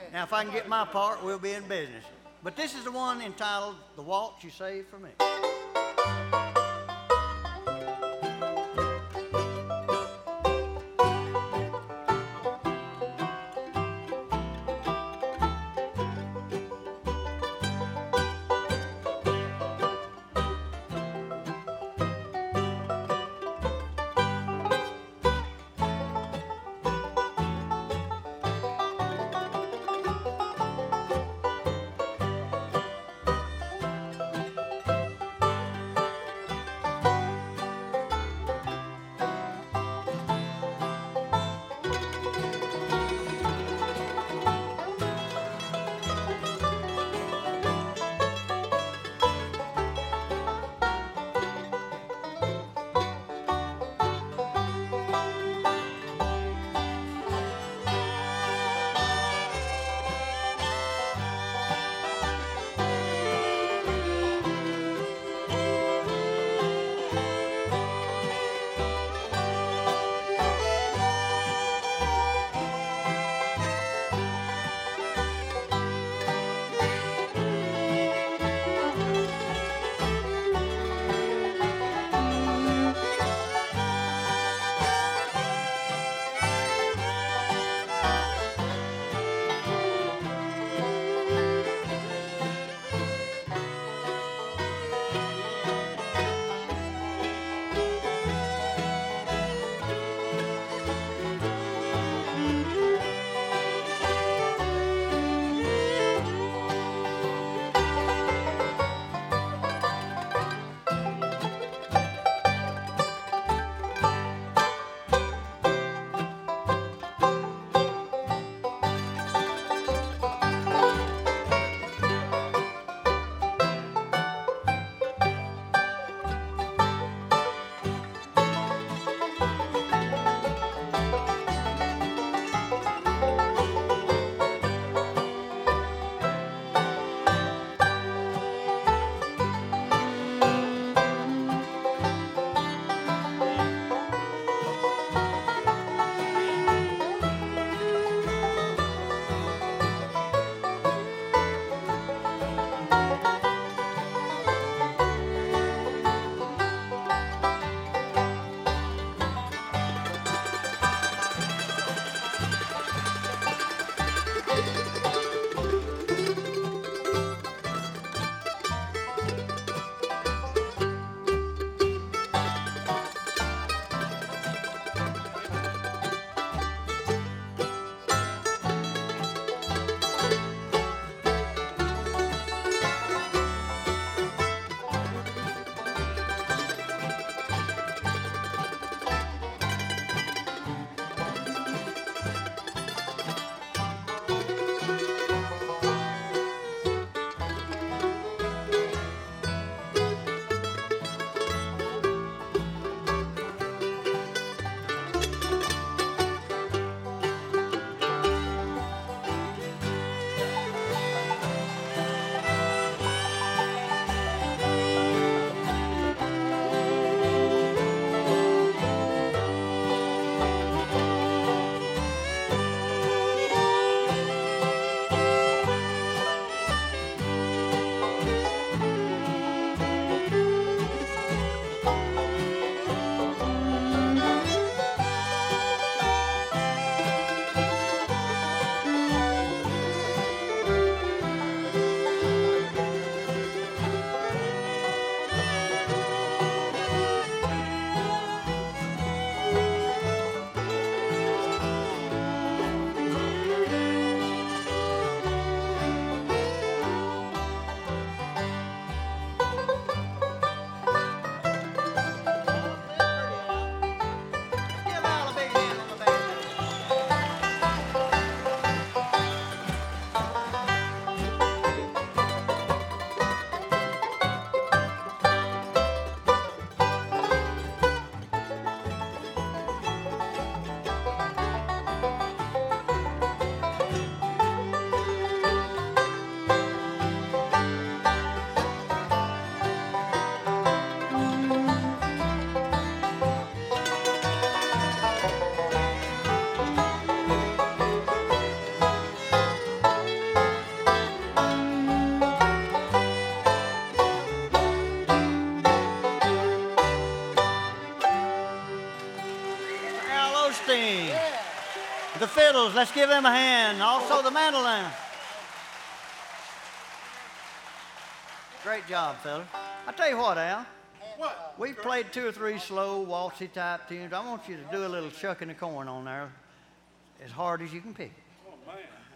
Now, if I can get my part, we'll be in business. But this is the one entitled The Waltz You Saved for Me. The fiddles, let's give them a hand. Also the mandolin. Great job, fellas. I tell you what, Al. What? We've played 2 or 3 slow, waltzy type tunes. I want you to do a little shucking the corn on there as hard as you can pick. Oh, man.